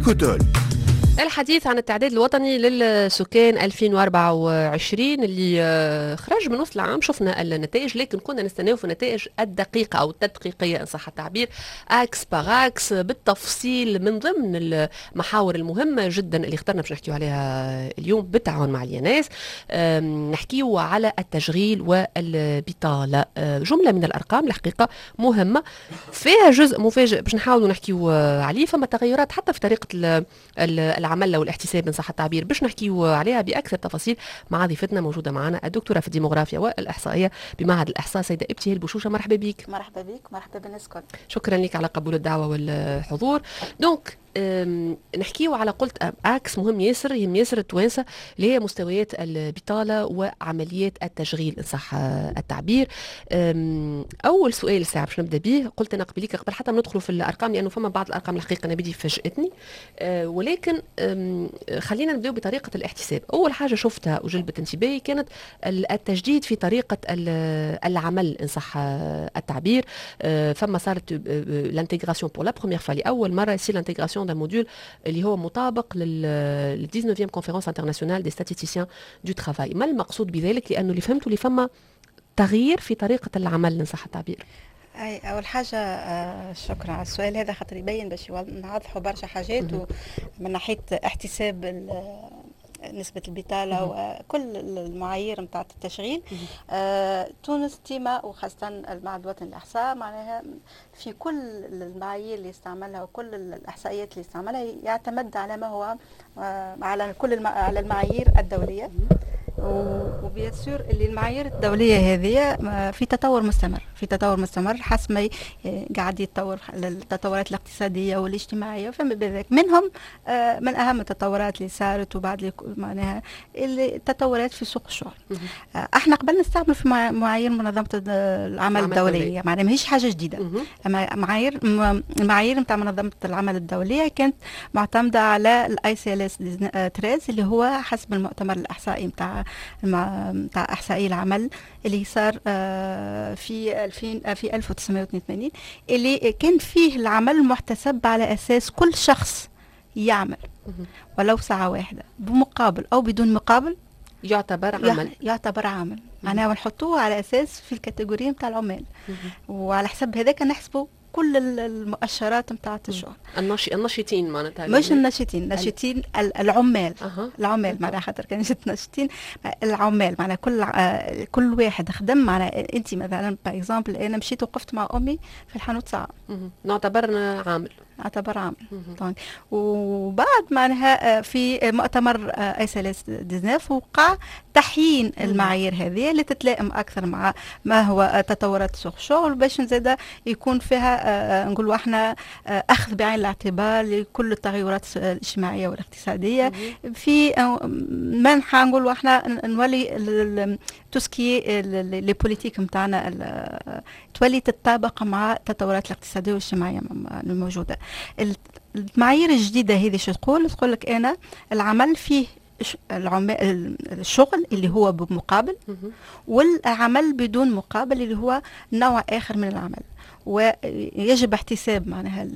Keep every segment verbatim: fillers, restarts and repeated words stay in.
إيكوتول. الحديث عن التعداد الوطني للسكان ألفين وأربعة وعشرين اللي خرج من وسط العام. شفنا النتائج، لكن كنا نستناو في النتائج الدقيقة أو التدقيقية إن صح التعبير، أكس باغاكس بالتفصيل من ضمن المحاور المهمة جدا اللي اخترنا باش نحكيو عليها اليوم بالتعاون مع الياناس. نحكيو على التشغيل والبطالة، جملة من الأرقام الحقيقة مهمة، فيها جزء مفاجئ باش نحاولوا نحكيو عليه. فما تغيرات حتى في طريقة العمل والاحتساب ان صح التعبير، باش نحكيو عليها باكثر تفاصيل مع ضيفتنا. موجوده معنا الدكتوره في الديموغرافيا والاحصائيه بمعهد الاحصاء سيده ابتهال بوشوشه. مرحبا بك. مرحبا بك. مرحبا بالناس الكل. شكرا لك على قبول الدعوه والحضور. دونك نحكيو على قلت اكس مهم ياسر يهم ياسر التوانسه اللي هي مستويات البطاله وعمليات التشغيل ان صح التعبير. اول سؤال ساعه باش نبدا به، قلت انا قبليك قبل حتى ما ندخلوا في الارقام لانه فما بعض الارقام الحقيقه انا بدي فاجاتني، ولكن خلينا نبداو بطريقه الاحتساب. اول حاجه شفتها وجلبت انتباهي كانت التجديد في طريقه العمل ان صح التعبير. فما صارت الانتجراسيون بور لا بروميير فوا لاول مره يصير الانتجراسيون d'un module اللي هو مطابق لل dix-neuvième conférence internationale des statisticiens du travail. ما المقصود بذلك؟ لانه اللي فهمته اللي فما تغيير في طريقه العمل ان صح التعبير. اي اول حاجه آه شكرا على السؤال هذا، خاطر يبين باش نوضحوا برشا حاجات من ناحيه احتساب نسبة البطالة وكل المعايير نتاع التشغيل. آه تونس تيما وخاصة المعهد الوطني للإحصاء معناها في كل المعايير اللي استعملها وكل الإحصائيات اللي استعملها يعتمد على ما هو آه على كل الم... على المعايير الدولية، وبيسور اللي المعايير الدولية هذه في تطور مستمر في تطور مستمر حسب ما قاعد يتطور التطورات الاقتصادية والاجتماعية. فما بذلك منهم من أهم التطورات اللي صارت وبعد معناها التطورات في سوق الشغل. احنا قبل نستعمل في معايير منظمة العمل الدولية، معناها ماهيش حاجة جديدة. أما معايير المعايير نتاع منظمة العمل الدولية كانت معتمدة على الاي سي ال اس ثلاثة اللي هو حسب المؤتمر الإحصائي نتاع نتاع احصائي العمل اللي صار في ألفين في ألف وتسعمائة واثنين وثمانين، اللي كان فيه العمل محتسب على اساس كل شخص يعمل ولو ساعه واحده بمقابل او بدون مقابل يعتبر عمل يعتبر عمل معناها ونحطوه على اساس في الكاتيجوري نتاع العمال، وعلى حسب هذاك نحسبوا كل المؤشرات نتاعت الشغل. الناشي الناشطين معناتها مش الناشطين الناشطين العمال أه. العمال معناها خاطر كان جت ناشطين العمال معناها كل آه كل واحد خدم. معناها انت مثلا باغ اكزومبل انا مشيت وقفت مع امي في الحانوت ساعه نعتبر عامل نعتبر عامل. طبعا وبعد معناها في مؤتمر اي سي ال اس تسعة عشر وقع تحيين المعايير هذه اللي تتلائم اكثر مع ما هو تطورات سوق الشغل باش نزيد يكون فيها آه نقولوا احنا آه اخذ بعين الاعتبار لكل التغيرات الاجتماعيه والاقتصاديه في آه منحى نقولوا احنا نولي توسكي لي بوليتيك نتاعنا تولي تتطابق مع التطورات الاقتصاديه والاجتماعيه الموجوده. المعايير الجديده هذه شو تقول؟ تقول لك انا العمل فيه العمال الشغل اللي هو بمقابل، والعمل بدون مقابل اللي هو نوع آخر من العمل، ويجب احتساب معناها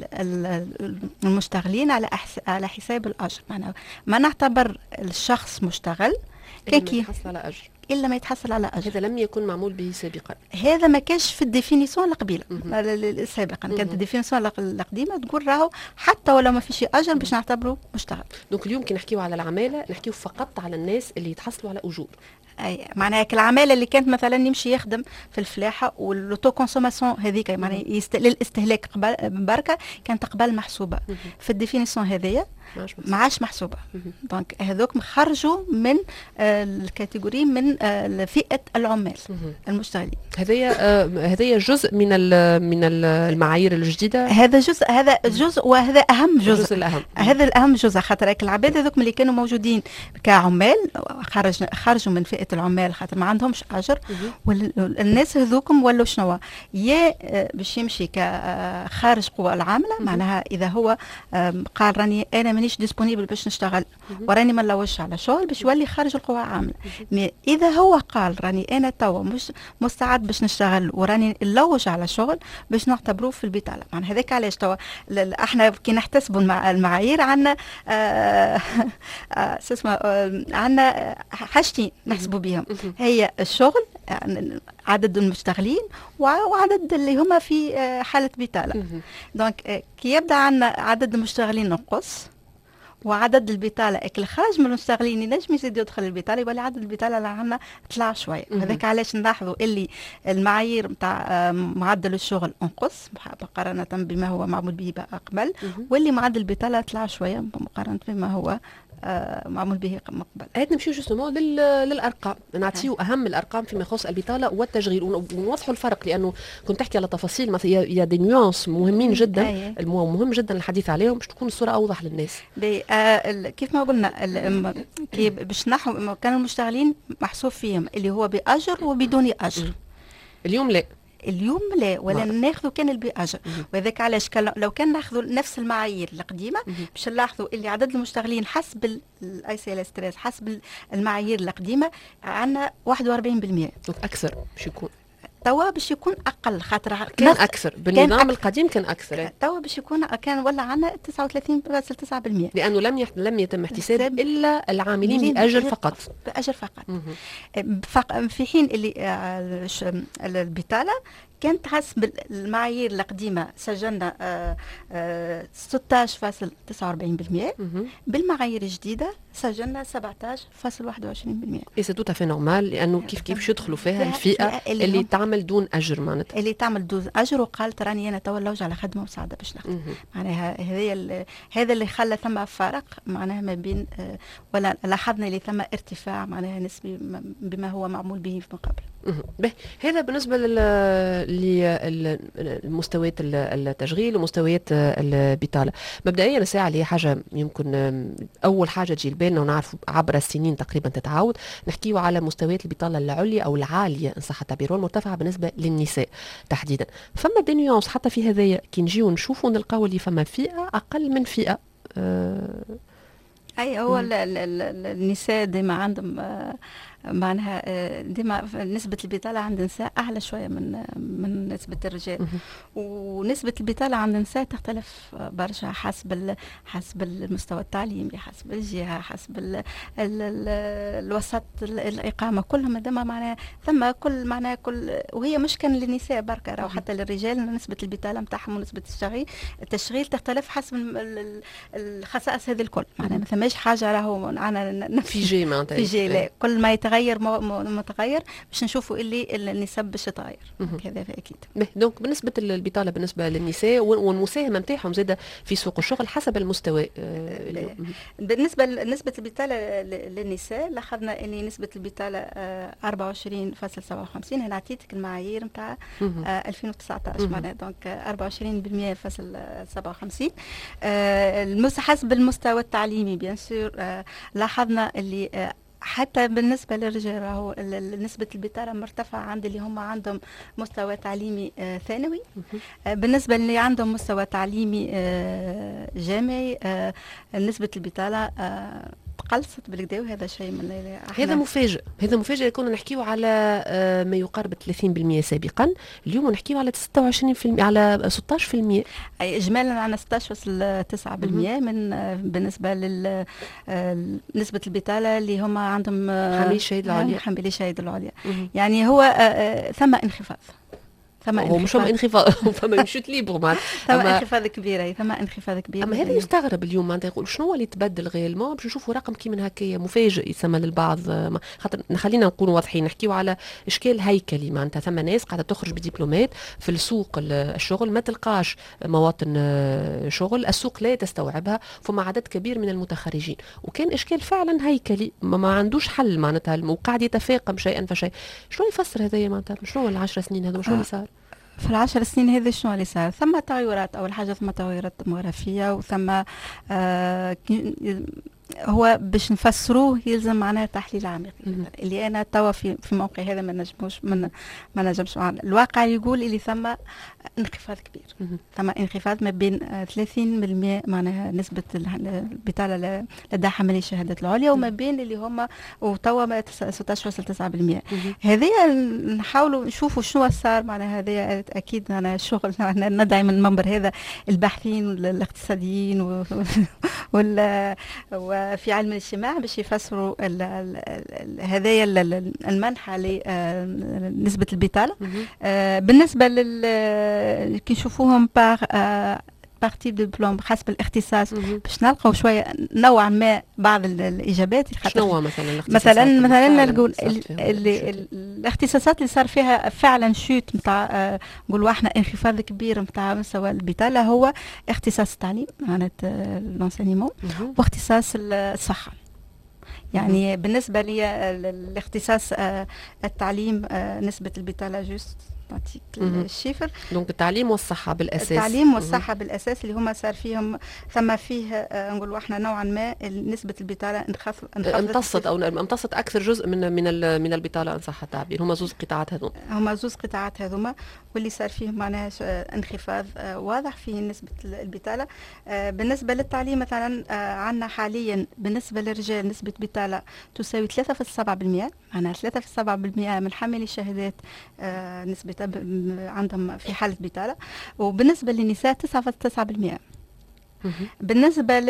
المشتغلين على على حساب الأجر. معناها ما نعتبر الشخس مشتغل كي يحصل على أجر إلا ما يتحصل على أجر. هذا لم يكن معمول به سابقا، هذا ما كانش في الديفينيسيون القبيله سابقا. كانت الديفينيسيون القديمه تقول راهو حتى ولو ما فيش اجر باش نعتبره مشتغل. دونك اليوم كي نحكيو على العماله نحكيو فقط على الناس اللي يتحصلوا على اجور. اي معناها العماله اللي كانت مثلا يمشي يخدم في الفلاحه واللوتو كونسوماسيون هذيك معناها يست... للاستهلاك قبل بركه كانت قبل محسوبه. في الديفينيسيون هذيا ما عادش محسوبه. دونك هذوك خرجوا من آه الكاتيجوري من آه فئه العمال المشتغلين. هذايا هذايا آه جزء من من المعايير الجديده. هذا جزء هذا جزء وهذا اهم جزء, الجزء الأهم. هذا الاهم جزء خاطر العباد هذوك اللي كانوا موجودين كعمال خرج خرجوا من فئه العمال خاطر ما عندهمش اجر، والناس هذوكم ولوا شنو يا باش يمشي كخارج قوى العامله. معناها اذا هو قال راني انا مانيش ديسبونيبل باش نشتغل وراني ما نلوجش على شغل باش يولي خارج القوى العامله. مي اذا هو قال راني انا توا مش مستعد باش نشتغل وراني نلوج على شغل باش نعتبروه في البطاله. معناها هذاك علاش توا احنا كي نحتسبوا المعايير عندنا آه آه اسمه آه عندنا حاجتين نحسبوا بهم، هي الشغل عدد المشتغلين وعدد اللي هما في حالة بطالة. دونك كي يبدأ عندنا عدد المشتغلين نقص وعدد البطالة اكل خارج من المشتغلين ينجم يزيد يدخل البطالة، يولي عدد البطالة اللي عندنا طلع شوية. هذاك علاش نلاحظوا اللي المعايير نتاع معدل الشغل انقص مقارنة بما هو معمول به قبل، واللي معدل البطالة طلع شوية مقارنة بما هو آه معمول به مقبل. هات نمشيو جوستومون للارقام، نعطيو اهم الارقام فيما يخص البطاله والتشغيل ونوضحوا الفرق، لانه كنت تحكي على تفاصيل مثلا يا دي نيونس مهمين جدا. أيه. مهم جدا الحديث عليهم باش تكون الصوره اوضح للناس. آه كيف ما قلنا كي باش نحو كانوا المشتغلين محسوب فيهم اللي هو باجر وبدون اجر. اليوم لا، اليوم لا، ولا ناخذوا كان البأجر. وذاك علاش لو كان ناخذوا نفس المعايير القديمه باش نلاحظوا اللي عدد المشتغلين حسب الاي سي ال ستريس حسب المعايير القديمه عندنا واحد وأربعين بالمئة اكثر باش يكون. توا باش يكون اقل خاطر كان اكثر بالنظام كان القديم كان اكثر. توا باش يكون كان ولا عندنا تسعة وثلاثين فاصلة تسعة بالمئة لانه لم يح... لم يتم احتساب الا العاملين باجر فقط. باجر فقط. فق... في حين اللي البطاله كانت حسب المعايير القديمه سجلنا ستة عشر فاصلة تسعة وأربعين بالمئة، بالمعايير الجديده سجلنا سبعة عشر فاصلة واحد وعشرين بالمئة. اي سي توتا في نورمال، لانه كيف كيف باش يدخلوا فيها الفئه اللي, اللي تعمل دون اجر معناتها اللي تعمل دون اجر وقالت راني انا تو نلوج على خدمه مساعده باش نخدم. معناها هذا هذا اللي خلى ثم فرق معناها ما بين ولا لاحظنا اللي ثم ارتفاع معناها نسبي بما هو معمول به من قبل. به هذا بالنسبه للمستويات التشغيل ومستويات البطاله. مبدئيا الساعه اللي هي حاجه يمكن اول حاجه تجي لبالنا ونعرف عبر السنين تقريبا تتعاود، نحكيو على مستويات البطاله العليا او العاليه ان صح التعبير والمرتفعه بالنسبه للنساء تحديدا. فما دي نيونس حتى في هذايا كي نجيو نشوفوا نلقاو اللي فما فئه اقل من فئه. أه اي هو ال ال ال النساء ديما عندهم آه معناها ديما نسبة البطالة عند النساء أعلى شوية من من نسبة الرجال. ونسبة البطالة عند النساء تختلف برشا حسب حسب المستوى التعليمي، حسب الجهة، حسب ال ال ال الوسط الإقامة، كلهم ديما معناها ثم كل معناها كل، وهي مش كان للنساء بركة أو حتى للرجال نسبة البطالة نتاعهم ونسبة التشغيل التشغيل تختلف حسب الخصائص هذه الكل. معناها ما ثماش حاجة راهو أنا في جي معناتها في جي لا، كل ما تغير متغير باش نشوفوا اللي النسب باش تتغير. هذا اكيد. دونك بالنسبه للبطاله بالنسبه للنساء والمساهمه نتاعهم زاده في سوق الشغل حسب المستوى. آه بالنسبه لنسبه البطاله للنساء لاحظنا ان نسبه البطاله آه أربعة وعشرين فاصلة سبعة وخمسين. انا عطيتك المعايير نتاع آه ألفين وتسعطاش معناها دونك أربعة وعشرين بالمئة فاصل سبعة وخمسين. آه حسب المستوى التعليمي بيان سور آه لاحظنا اللي آه حتى بالنسبة للرجال راهو نسبة البطالة مرتفعة عند اللي هم عندهم مستوى تعليمي آه ثانوي. آه بالنسبة اللي عندهم مستوى تعليمي آه جامعي آه نسبة البطالة آه قلصت بالكدا، وهذا شيء من هذا مفاجئ. هذا مفاجئ. كنا نحكيو على آه ما يقارب ثلاثين بالمئة سابقا، اليوم نحكيو على ستة وعشرين بالمئة على ستة عشر بالمئة. اي اجمالا عندنا ستة عشر فاصلة تسعة بالمئة من آه بالنسبه لل آه نسبه البطاله اللي هم عندهم آه حاملي الشهاده العليا. حاملي الشهاده العليا. يعني هو آه ثم انخفاض. هو مش انخفاض فما شوت ليبر معناتها ثم انخفاض كبير. ثم انخفاض كبير. اما هذا يستغرب اليوم معناتها يقول شنو اللي تبدل غيالمون باش نشوفوا رقم كي من هكايا مفاجئ يسمى للبعض. خاطر خلينا نكونوا واضحين نحكيو على اشكال هيكلي معناتها ثم ناس قاعده تخرج بدبلومات في السوق الشغل ما تلقاش مواطن شغل، السوق لا تستوعبها، فما عدد كبير من المتخرجين وكان اشكال فعلا هيكلي ما عندوش حل معناتها وقاعد يتفاقم شيئا فشيء. شنو يفسر هذايا معناتها شنو العشر سنين هذو شنو اللي صار؟ في العشر سنين هذه شنو اللي صار؟ ثم تغيرات. أول حاجة ثم تغيرات ديموغرافية وثم آه هو باش نفسروه يلزم معناها تحليل عميق، اللي انا توا في في موقع هذا ما نجموش من ما نجمش معنا. الواقع يقول اللي ثم انخفاض كبير، ثم انخفاض ما بين ثلاثين بالمئة معناها نسبه البطاله لدى حاملي الشهادات العليا، وما بين اللي هما وتوا ستة عشر فاصلة تسعة بالمئة. هذه نحاولوا نشوفوا شنو صار معناها. هذه اكيد انا شغل ندعي من المنبر هذا الباحثين والاقتصاديين و... وال... وفي علم الاجتماع باش يفسروا هذايا المنحى لنسبة البطالة. بالنسبة لل كي نشوفوهم باغ بارتي دو بلوم حسب الاختصاص باش نلقاو شويه نوعا ما بعض الاجابات. شنو مثلا مثلا مثلا نقول الاختصاصات اللي صار فيها فعلا شوت نتاع نقولوا احنا انخفاض كبير نتاع مستوى البطاله هو اختصاص التعليم معناتها لونسينيمون واختصاص الصحه. يعني بالنسبه لي الاختصاص التعليم نسبه البطاله جوست نعطيك الشيفر. دونك التعليم والصحة بالأساس. التعليم والصحة بالأساس اللي هما صار فيهم ثم فيه آه نقولوا احنا نوعا ما نسبة البطالة انخفضت امتصت أو امتصت أكثر جزء من من من البطالة إن صح التعبير. هما زوز قطاعات هذوما. هما زوز قطاعات هذوما واللي صار فيه معناها انخفاض آه واضح في نسبة البطالة. آه بالنسبة للتعليم مثلا آه عندنا حاليا بالنسبة للرجال نسبة بطالة تساوي ثلاثة فاصلة سبعة بالمئة، معناها ثلاثة فاصلة سبعة بالمئة من حاملي الشهادات آه نسبة عندهم في حالة بطالة، وبالنسبة للنساء تسعة فاصلة تسعة بالمئة. بالنسبة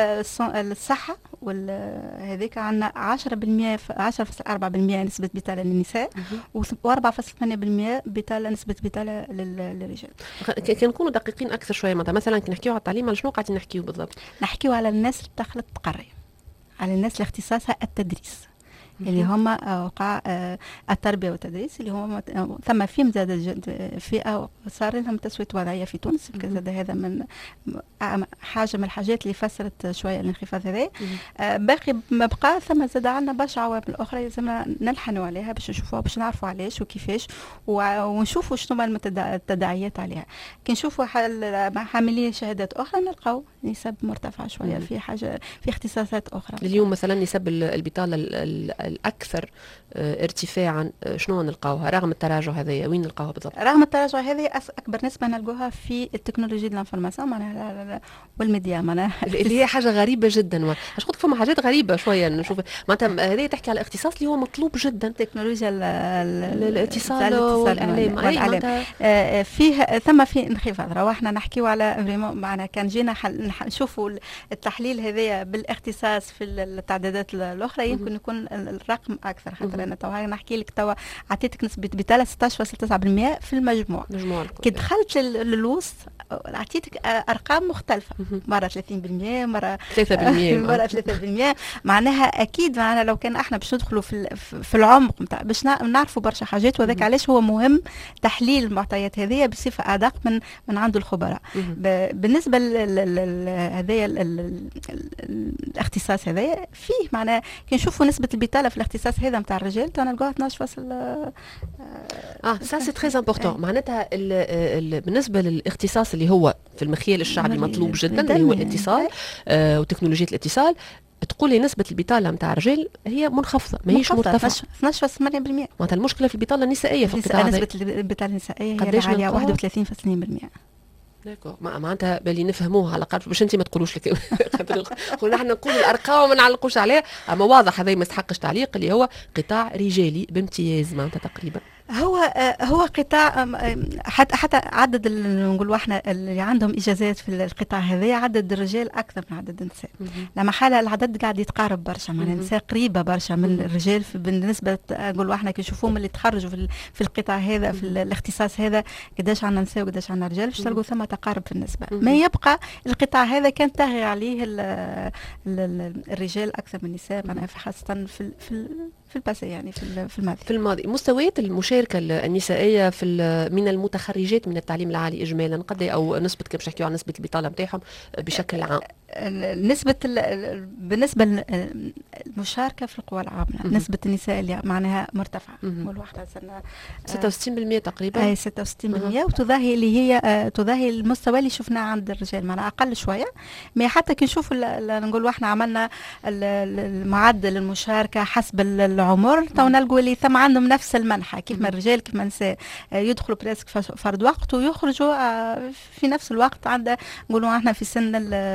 للصحة وهذيك عندنا عشرة بالمئة عشرة فاصلة أربعة بالمئة نسبة بطالة للنساء وأربعة فاصلة ثمانية بالمئة بطالة نسبة بطالة للرجال. كان نكونوا دقيقين أكثر شوية مثلا كي نحكيو على التعليم على شنو قاعدين نحكيو بالضبط؟ نحكيو على الناس اللي دخلت تقري، على الناس اللي اختصاصها التدريس اللي هم وقع التربيه والتدريس اللي هم ثم فيهم زاد فئه صار لهم تسويه وضعيه في تونس. زاد هذا من حاجه من الحاجات اللي فسرت شويه الانخفاض هذا. باقي ما بقى ثم زاد عندنا برشا عوامل اخرى لازمنا نلحنوا عليها باش نشوفوها باش نعرفوا علاش وكيفاش ونشوفوا شنو التداعيات عليها. كي نشوفوا حاملين شهادات اخرى نلقاو نسب مرتفعه شويه في حاجه في اختصاصات اخرى. اليوم مثلا نسب البطاله الأكثر ارتفاعا شنو نلقاوها رغم التراجع هذايا؟ وين نلقاوها بالضبط؟ رغم التراجع هذه أكبر نسبة نلقوها في التكنولوجيا الانفورماسيون معناها والميديا معناها اللي هي حاجة غريبة جدا. اش قلت فما حاجات غريبة شوية نشوف معناتها هذه تحكي على الاختصاص اللي هو مطلوب جدا تكنولوجيا الاتصال والاعلام فيه ثم في انخفاض. راه احنا نحكيو على فريمون معنا كان جينا نشوفوا التحليل هذايا بالاختصاص في التعدادات الاخرى يمكن يكون الرقم اكثر. حتى انا توا نحكي لك توا عطيتك نسبه بطاله ستة عشر فاصلة تسعة بالمئة في المجموع. كي دخلت للوسط عطيتك ارقام مختلفه، مره ثلاثين بالمئة مره ثلاثة بالمئة مره ثلاثة بالمئة. معناها اكيد معنا لو كان احنا باش ندخلوا في في العمق نتاع باش نعرفوا برشا حاجات. وذاك علاش هو مهم تحليل المعطيات هذه بصفه ادق من من عند الخبراء. بالنسبه هذايا الاختصاص هذايا فيه معناها كي نشوفوا نسبه البطاله في الاختصاص هذا نتاع الرجال تنلقاها اثناش فاصلة اه سا سي تري امبورطون. معناتها ال ال بالنسبه للاختصاص اللي هو في المخيال الشعبي مطلوب جدا اللي هو الاتصال آه وتكنولوجيا الاتصال، تقول لي نسبة البطالة نتاع الرجال هي منخفضة ماهيش مرتفعة اثناش فاصلة ثمانية بالمئة. معناتها المشكلة في البطالة النسائية في القطاع هذا. نسبة البطالة النسائية هي عالية واحد وثلاثين فاصلة اثنين بالمئة. داكور معناتها باللي نفهموها على الاقل باش انت ما تقولوش لك قلنا احنا نقول الارقام وما نعلقوش عليها. اما واضح هذا ما يستحقش تعليق اللي هو قطاع رجالي بامتياز معناتها تقريبا. هو هو قطاع حتى حتى عدد نقولوا احنا اللي عندهم اجازات في القطاع هذا عدد الرجال اكثر من عدد النساء. لما حاله العدد قاعد يتقارب برشا معناها النساء قريبه برشا من الرجال بالنسبه نقولوا احنا كي نشوفوهم اللي تخرجوا في, في القطاع هذا في الاختصاص هذا قداش عندنا نساء وقداش عندنا رجال باش تلقوا ثم تقارب في النسبه. ما يبقى القطاع هذا كان طاغي عليه ال ال الرجال اكثر من النساء معناها خاصه في في في الباسي يعني في في الماضي. في الماضي مستويات المشاركه النسائيه في من المتخرجات من التعليم العالي اجمالا قد او نسبه كيف نحكيو عن نسبه البطاله نتاعهم بشكل عام؟ نسبة بالنسبة للمشاركة في القوى العاملة، نسبة النساء اللي معناها مرتفعة، والواحدة سنة ستة وستين بالمئة تقريبا. أي ستة وستين بالمئة، وتضاهي اللي هي تضاهي المستوى اللي شفناه عند الرجال، معناها أقل شوية. ما حتى كي نشوف نقول احنا عملنا المعدل المشاركة حسب العمر، تو نلقوا اللي ثم عندهم نفس المنحة، كيف ما الرجال كيف ما النساء يدخلوا بريسك فرد وقت ويخرجوا في نفس الوقت. عند نقولوا احنا في سن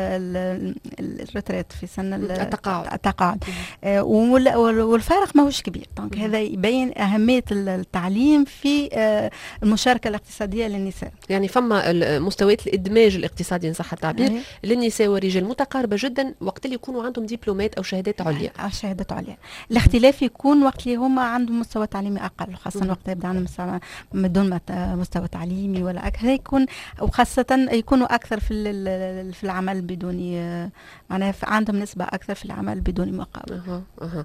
الريتريت، في سن التقاعد التقاعد آه والفارق ماهوش كبير. دونك هذا يبين أهمية التعليم في آه المشاركة الاقتصادية للنساء. يعني فما مستويات الإدماج الاقتصادي إن صح التعبير أيه. للنساء والرجال متقاربة جدا وقت اللي يكونوا عندهم دبلومات أو شهادات عليا. آه شهادات عليا. الاختلاف يكون وقت اللي هما عندهم مستوى تعليمي أقل، خاصة وقت يبدأ عندهم بدون مستوى تعليمي ولا أكثر، يكون وخاصة يكونوا أكثر في في العمل بدون معناها عندهم نسبة أكثر في العمل بدون مقابل. أها أها.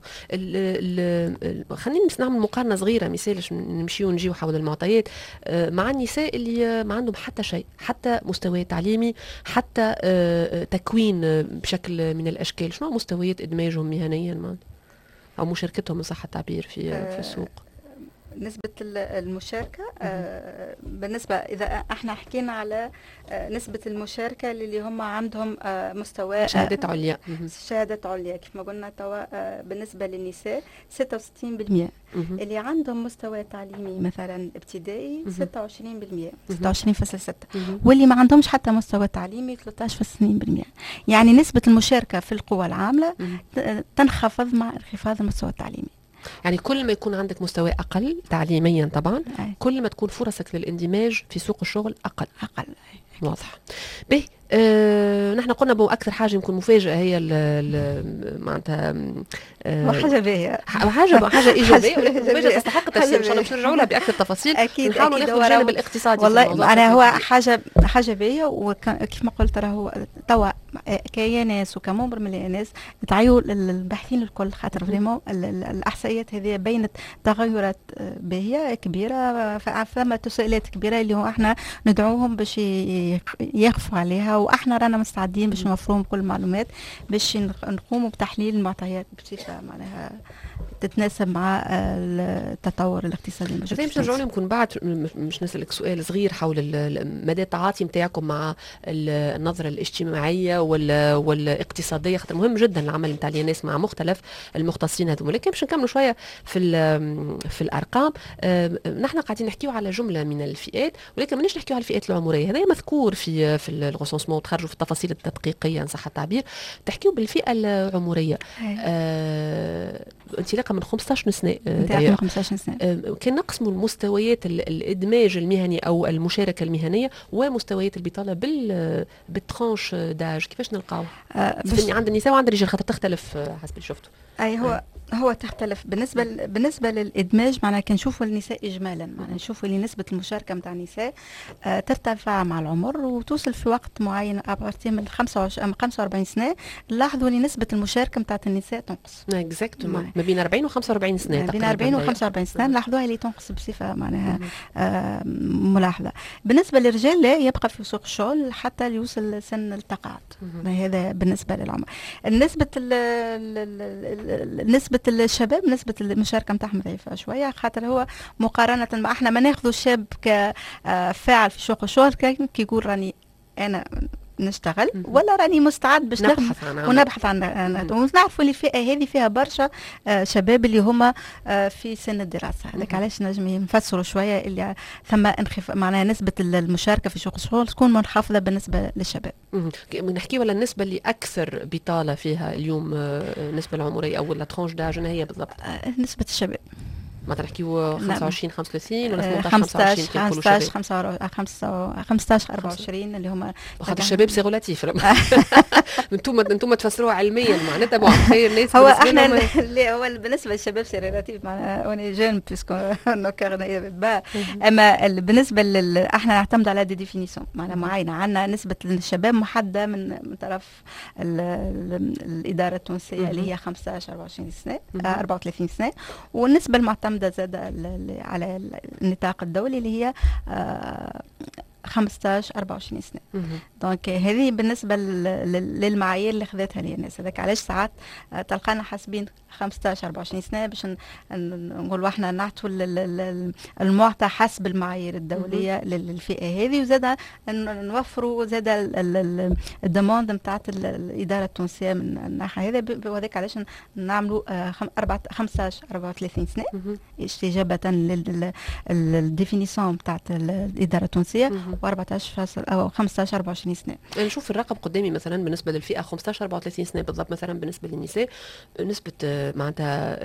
خلينا نعمل مقارنة صغيرة مثالش نمشي ونجيو حول المعطيات مع النساء اللي ما عندهم حتى شيء، حتى مستوى تعليمي، حتى تكوين بشكل من الأشكال. شنو مستويات إدماجهم مهنيا أو مشاركتهم إن صح التعبير في في السوق؟ نسبة المشاركة آه بالنسبة إذا احنا حكينا على آه نسبة المشاركة اللي هم عندهم آه مستوى شهادات آه عليا شهادات عليا كيف ما قلنا توا آه بالنسبة للنساء ستة وستين بالمئة، اللي عندهم مستوى تعليمي مثلا ابتدائي ستة وعشرين بالمئة ستة وعشرين فاصلة ستة، واللي ما عندهمش حتى مستوى تعليمي ثلاثة عشر فاصلة اثنين بالمئة. يعني نسبة المشاركة في القوى العاملة تنخفض مع انخفاض المستوى التعليمي. يعني كل ما يكون عندك مستوى أقل تعليميا طبعا أي. كل ما تكون فرصك للاندماج في سوق الشغل أقل أقل أي. واضح. به آه، نحن قلنا بو اكثر حاجه يمكن مفاجاه هي معناتها آه حاجه باهيه حاجه حاجه ايجابيه ولكن مفاجاه تستحق تفسير. ان شاء الله باش نرجعوا لها باكثر تفاصيل. اكيد نحاولوا ناخذ الجانب الاقتصادي. والله انا هو حاجه حاجه باهيه، وكيف ما قلت راهو توا كيانات وكممبر من الناس نتعيوا الباحثين الكل، خاطر فريمون الاحصائيات هذه بينت تغيرات باهيه كبيره، فما تساؤلات كبيره اللي هو احنا ندعوهم باش يخفوا عليها، واحنا رانا مستعدين باش نوفرهم كل المعلومات باش نقوموا بتحليل المعطيات بصفه معناها تتناسب مع التطور الاقتصادي الموجود. باش نرجعوا يمكن بعد مش نسالك سؤال صغير حول مدى التعاطي نتاعكم مع النظره الاجتماعيه والاقتصاديه، خاطر مهم جدا العمل نتاع الناس مع مختلف المختصين هذوما. لكن باش نكملوا شويه في في الارقام. نحن قاعدين نحكيو على جمله من الفئات، ولكن مانيش نحكيو على الفئات العمريه. هذا مذكور في في الغوسونسمون وتخرجوا في التفاصيل التدقيقيه ان صح التعبير. تحكيو بالفئه العمريه. آه انطلاقا من خمسة عشر سنه من خمسة عشر سنه آه كان نقسموا المستويات الادماج المهني او المشاركه المهنيه ومستويات البطاله بال بالترانش داج. كيفاش نلقاو؟ آه عند النساء وعند الرجال، خاطر تختلف حسب اللي شفتوا. اي هو آه. هو تختلف بالنسبه ل... بالنسبه للادماج. معناها كنشوفوا النساء اجمالا، معناها نشوفوا اللي نسبه المشاركه نتاع النساء آه ترتفع مع العمر وتوصل في وقت معين ابارتي من خمسة وأربعين سنه نلاحظوا ان نسبه المشاركه نتاع النساء تنقص. اكزاكتومون ما بين أربعين و خمسة وأربعين سنه ما بين أربعين و خمسة وأربعين سنه نلاحظوها اللي تنقص بصفه معناها آه ملاحظه. بالنسبه للرجال لا، يبقى في سوق الشغل حتى يوصل سن التقاعد. هذا بالنسبه للعمر. النسبه النسبه الشباب نسبة المشاركة نتاعهم ضعيفة شوية، خاطر هو مقارنة مع احنا ما ناخذوا الشاب كفاعل في سوق الشغل كي يقول راني انا نشتغل ولا راني مستعد باش نبحث عن ونبحث عن ونعرفوا اللي الفئه هذه فيها برشا شباب اللي هما في سن الدراسه. هذاك علاش نجم نفسروا شويه اللي ثم انخفاض معناها نسبه المشاركه في سوق الشغل تكون منخفضه بالنسبه للشباب. نحكي ولا النسبه اللي اكثر بطاله فيها اليوم النسبه العمريه او الترانش داج هي بالضبط؟ نسبه الشباب. ما تنحكيو خمسة وعشرين خمسة وثلاثين ولا ثمانية عشر خمسة عشر خمسة عشر أربعة وعشرين اللي هما خاطر الشباب سي ريلاتيف. انتم انتم تفسروها علميا معناتها بو خير الناس. هو احنا اللي هو بالنسبه للشباب سي ريلاتيف معناها اوني جون بيسكو نو كارني با. اما بالنسبه لل احنا نعتمد على دي ديفينيسيون معناها معينه. عندنا نسبه الشباب محدده من من طرف الاداره التونسيه اللي هي خمسة عشر أربعة وعشرين سنه أربعة وثلاثين سنه، والنسبه المعتمده زاد على النطاق الدولي اللي هي خمسطاش أربعة وعشرين سنه. دونك هذه بالنسبه للمعايير اللي خذتها لي الناس. هذاك علاش ساعات تلقانا حاسبين خمسطاش أربعة وعشرين سنه باش نقولوا احنا نعطوا المعطى حسب المعايير الدوليه للفئه هذه، وزاد نوفروا زاد الديموند نتاعت الاداره التونسيه من الناحيه هذا. وهذاك علاش نعملوا خمسطاش أربعة وثلاثين سنه استجابه للديفينيسيون نتاعت الاداره التونسيه، و14 فاصل او خمسطاش أربعة وعشرين سنه. انا نشوف الرقم قدامي مثلا بالنسبه للفئه خمسطاش أربعة وثلاثين سنه بالضبط. مثلا بالنسبه للنساء نسبه معناتها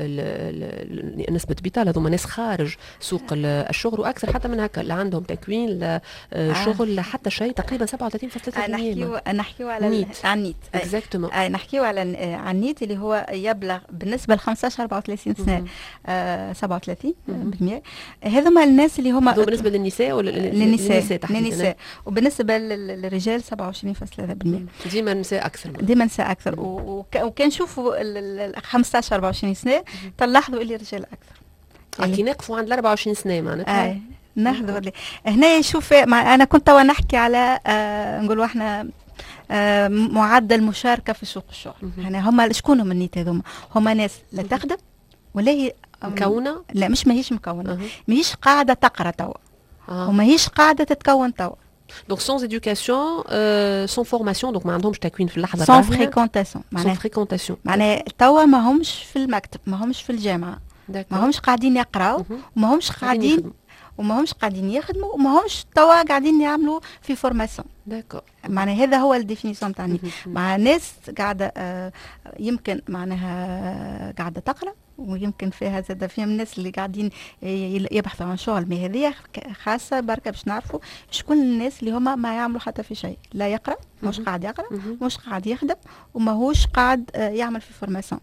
نسبه بطاله هذوما ناس خارج سوق الشغل، واكثر حتى من هكا اللي عندهم تكوين لا شغل لا حتى شيء، تقريبا سبعة وثلاثين فاصلة ثلاثة بالمئة. نحكيو نحكيو على النيت على النيت اكزاكتومون. نحكيو على على النيت اللي هو يبلغ بالنسبه ل خمسطاش أربعة وثلاثين سنه سبعة وثلاثين بالمئة. هذوما الناس اللي هما بالنسبه للنساء ولا للنساء للنساء، وبالنسبه للرجال سبعة وعشرين فاصلة ثلاثة بالمئة. ديما النساء اكثر ديما النساء اكثر. وكان نشوفوا ال خمسطاش أربعة وعشرين سنه تلاحظوا اللي الرجال اكثر. كي نقفوا عند أربعة وعشرين سنه معناتها آه. ناخذوا هنا. شوف انا كنت توا نحكي على آه نقولوا احنا آه معدل مشاركه في سوق الشغل. هنا هما شكون هم النيت هذوما؟ هما ناس لا تخدم ولا هي مكونه، لا مش ماهيش مكونه، ماهيش قاعده تقرا توا، وماهيش قاعده تتكون توا. دونك سون ادوكاسيون سون فورماسيون، دونك ما عندهمش تكوين في اللحظه سون فريكونتاسيون. معناها فريكونتاسيون معناها توا ما همش في المكتب، ما همش في الجامعه، ما همش قاعدين يقراو، وما همش قاعدين وما همش قاعدين يخدموا، وما همش توا قاعدين يعملوا في فورماسيون. داكور. معناها هذا هو الديفينيسيون تاع مع ناس قاعده آه يمكن معناها قاعده تقرا، ويمكن فيها زاد فيهم الناس اللي قاعدين يبحثوا عن شغل. ما هذه خاصه بركه باش نعرفوا شكون الناس اللي هما ما يعملوا حتى في شيء، لا يقرا، مش قاعد يقرا، مش قاعد يخدم، وماهوش قاعد آه يعمل في فورماسيون.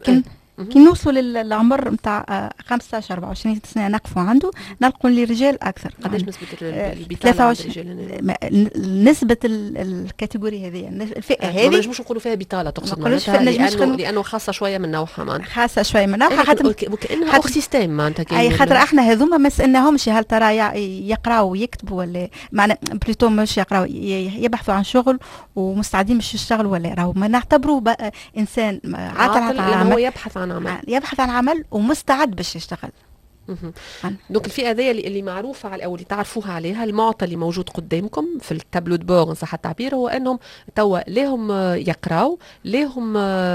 كي نوصلوا للعمر نتاع خمسطاش أربعة وعشرين سنه نقفوا عنده نلقوا اللي الرجال اكثر. قداش نسبه البطاله عند الرجال؟ نسبه الكاتيجوري هذه الفئه هذه ما نجموش نقولوا فيها بطاله تقصد معناتها، لانه لانه خاصه شويه من نوعها معناتها خاصه شويه من نوعها حتى وكانها اخ سيستيم معناتها. اي خاطر احنا هذوما ما سالناهمش هل ترى يقراوا ويكتبوا ولا معنى بلوتو مش يقراوا يبحثوا عن شغل ومستعدين باش يشتغلوا ولا راهو ما نعتبروه انسان عاطل عن هو يبحث عن عمل يبحث عن عمل ومستعد باش يشتغل. دونك الفئه هذه اللي, اللي معروفه على او اللي تعرفوها عليها، المعطى اللي موجود قدامكم في التابلو دو بور ان صح التعبير هو انهم توا ليهم يقراو، ليهم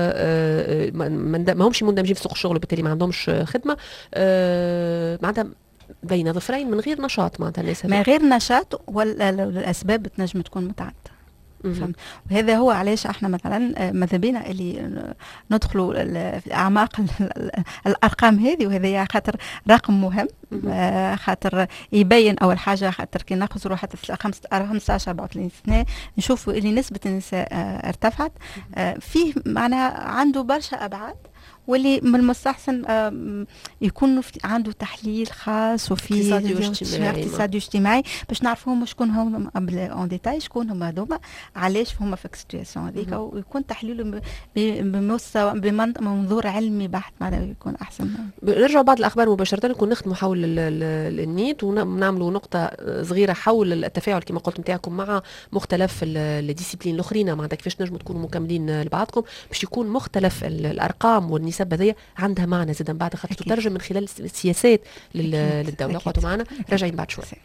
ما همش مندمجين في سوق الشغل وبالتالي ما عندهمش خدمه، معناتها بين ظفرين من غير نشاط. معناتها الناس من غير نشاط، والاسباب تنجم تكون متعدده. وهذا هو علاش احنا مثلا ماذا بينا اللي ندخلوا في اعماق الارقام هذه، وهذا خاطر رقم مهم، خاطر يبين اول حاجه خاطر كي ناخذوا حتى خمسطاش أربعة وثلاثين سنه نشوفوا اللي نسبه النساء ارتفعت. فيه معناها عنده برشا ابعاد، واللي من المستحسن يكون عنده تحليل خاص وفي اقتصادي واجتماعي باش نعرفوا هما شكون هما اون ديتاي، شكون هما هذوما، علاش هما في السيتوياسيون هذيك، ويكون تحليله بمستوى بمنظور علمي بحت، معناها يكون احسن. نرجعوا بعض الاخبار مباشره، نكون نخدموا حول النيت ونعملوا نقطه صغيره حول التفاعل كما قلت نتاعكم مع مختلف الديسيبلين الاخرين، معناتها كيفاش نجموا تكونوا مكملين لبعضكم باش يكون مختلف الارقام والنسب هذيا عندها معنى زادا بعد خاطر تترجم من خلال السياسات للدوله. قعدوا معنا راجعين بعد شوي.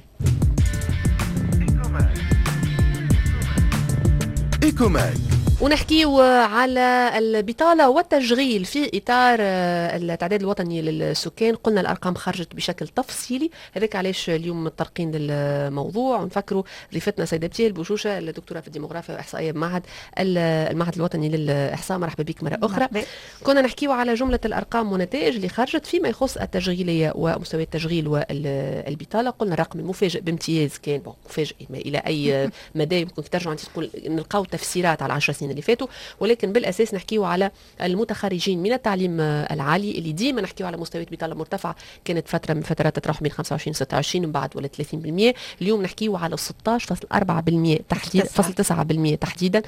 إيكوماك ونحكيو على البطالة والتشغيل في إطار التعداد الوطني للسكان. قلنا الأرقام خرجت بشكل تفصيلي، هذاك علاش اليوم متطرقين للموضوع ونفكروا ضيفتنا سيدة بتيل بوشوشة الدكتورة في الديموغرافيا والإحصائية بمعهد المعهد الوطني للإحصاء. مرحبا بك مرة أخرى. مرحبا. كنا نحكيو على جملة الأرقام والنتائج اللي خرجت فيما يخص التشغيلية ومستوى التشغيل والبطالة. قلنا الرقم المفاجئ بامتياز كان مفاجئ إلى أي مدى يمكن ترجعوا تقول نلقاو تفسيرات على عشر سنين سنين اللي فاتوا، ولكن بالاساس نحكيو على المتخرجين من التعليم العالي اللي ديما نحكيو على مستويات بطاله مرتفعه، كانت فتره من فترات تتراوح بين خمسة وعشرين ستة وعشرين من بعد ولا ثلاثين بالمئة، اليوم نحكيو على ستة عشر فاصلة أربعة بالمئة تحديدا فاصل تسعة بالمئة تحديدا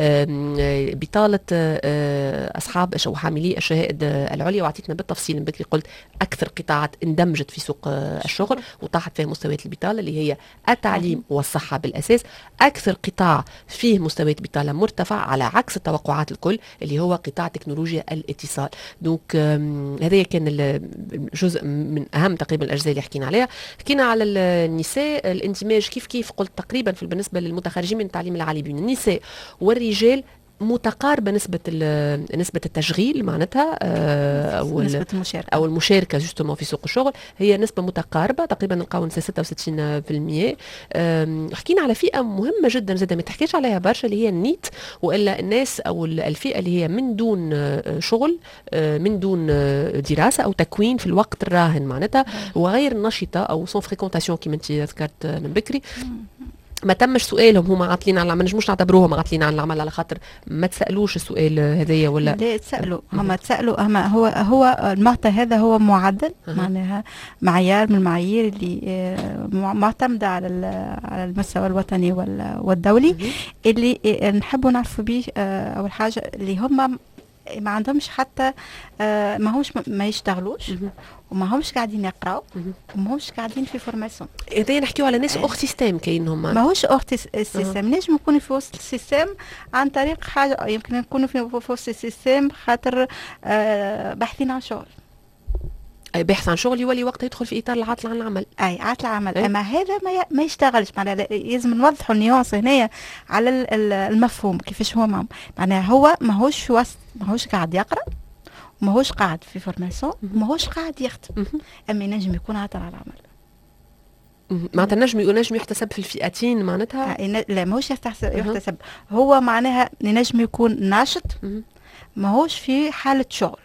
بطاله اصحاب او حاملي الشهائد العليا. وعطيتنا بالتفصيل من بكري قلت اكثر قطاعات اندمجت في سوق الشغل وطاحت فيها مستويات البطاله اللي هي التعليم والصحه بالاساس، اكثر قطاع فيه مستويات بطاله مرتفع على عكس التوقعات الكل اللي هو قطاع تكنولوجيا الاتصال. دونك هذا كان جزء من اهم تقريبا الاجزاء اللي حكينا عليها. حكينا على النساء، الاندماج كيف كيف قلت تقريبا في بالنسبه للمتخرجين من التعليم العالي بين النساء والرجال متقاربه نسبه نسبه التشغيل معناتها او نسبه المشاركه او المشاركه جوستومون في سوق الشغل هي نسبه متقاربه تقريبا نلقاو ستة وستين بالمئة. حكينا على فئه مهمه جدا زاد ما تحكيش عليها برشا اللي هي النيت، والا الناس او الفئه اللي هي من دون شغل من دون دراسه او تكوين في الوقت الراهن معناتها وغير نشطه او سون فريكونتاسيون كما انت ذكرت من بكري. ما تمش سؤالهم، هما عاطلين على العمل، نجموش نعتبروهم عاطلين على العمل على خاطر ما تسالوش السؤال هذايا ولا لا تسالوا، هما تسالوا. هما هو هو المعطى هذا هو معدل أه. معناها معيار من المعايير اللي معتمده على على المستوى الوطني والدولي أه. اللي نحبوا نعرفوا به اول حاجه اللي هما ما عندهمش حتى آه ما همش ما يشتغلوش وما همش قاعدين يقراوا وما همش قاعدين في فورماسيون. اذا نحكيو على ناس اخت سيستم كاينهم ما هوش اخت سيستم، نجم يكونوا في وسط السيستم عن طريق حاجه، يمكن يكونوا في وسط السيستم خاطر آه باحثين عن شغل. اي باحث عن شغل يولي وقت يدخل في اطار العطل عن العمل. اي عطل عمل أي. اما هذا ما ما يشتغلش معناها لازم نوضحوا النيونس هنا على المفهوم كيفاش هو معناها هو ماهوش في وسط، ماهوش قاعد يقرا وماهوش قاعد في فورماسيون وماهوش قاعد يخدم، اما ينجم يكون عطل على العمل. معناتها نجم ينجم يحتسب في الفئتين معناتها آه لا ماهوش يحتسب يحتسب هو معناها ينجم يكون ناشط ماهوش في حاله شغل.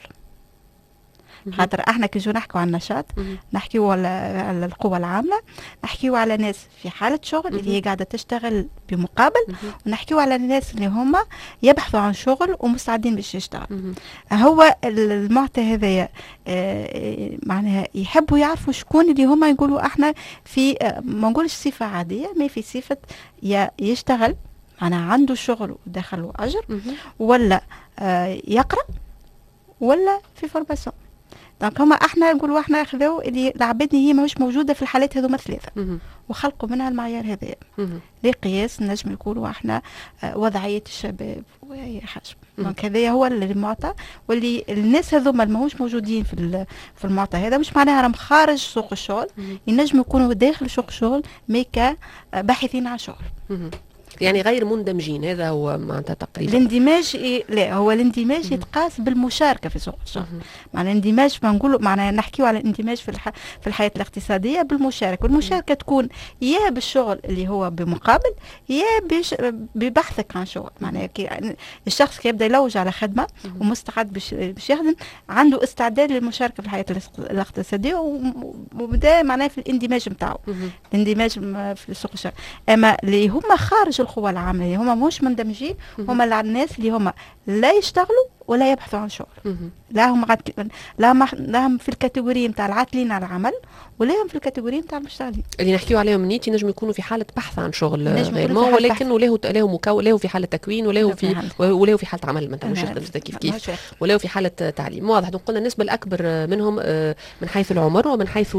خاطر احنا كي نجو نحكيو على النشاط نحكيو على القوى العامله، نحكيو على ناس في حاله شغل اللي هي قاعده تشتغل بمقابل، ونحكيو على الناس اللي هما يبحثوا عن شغل ومستعدين باش يشتغل. هو المعطى هذايا اه معناها يحبوا يعرفوا شكون اللي هما يقولوا احنا في اه ما نقولش صفه عاديه ما في صفه يشتغل معناها عنده شغل ودخل اجر ولا اه يقرا ولا في فورماسيون. دونك هما احنا نقولوا احنا خذوا اللي العباد هي ماهوش موجوده في الحالات هذوما ثلاثه وخلقوا منها المعيار هذا لقياس نجم يقولوا احنا وضعيه الشباب واي حاجه. دونك هذا هو المعطى واللي الناس هذوما ماهوش موجودين في في المعطى هذا مش معناها راهم خارج سوق الشغل، ينجم يكونوا داخل سوق الشغل ميكا باحثين عن شغل. يعني غير مندمجين، هذا هو معناتها تقريبا الاندماج. إيه لا هو الاندماج يتقاس بالمشاركه في سوق الشغل. معناها الاندماج ما نقولوا معناها نحكيو على الاندماج في الح... في الحياه الاقتصاديه بالمشاركه، والمشاركه تكون يا بالشغل اللي هو بمقابل يا بش... ببحثك عن شغل. معناها كي الشخص كي يبدا يلوج على خدمه ومستعد باش باش يخدم عنده استعداد للمشاركه في الحياه الاقتصاديه وبدا معناها في الاندماج نتاعو الاندماج في سوق الشغل. اما اللي هما خارج القوى العامله اللي هما مش مندمجين هما الناس اللي هما لا يشتغلوا ولا يبحثوا عن شغل، لا هم عت... لا هم لا هم في الكاتيجوري نتاع العاطلين على العمل ولا هم في الكاتيجوري نتاع المشتغلين اللي نحكيو عليهم نيت ينجم يكونوا في حاله بحث عن شغل غير ما، ولكن وله له مكون له في حاله تكوين وله في وله في حاله عمل ما انت مش يخدم كيف كيف وله في حاله تعليم. واضح. قلنا النسبه الاكبر منهم من حيث العمر ومن حيث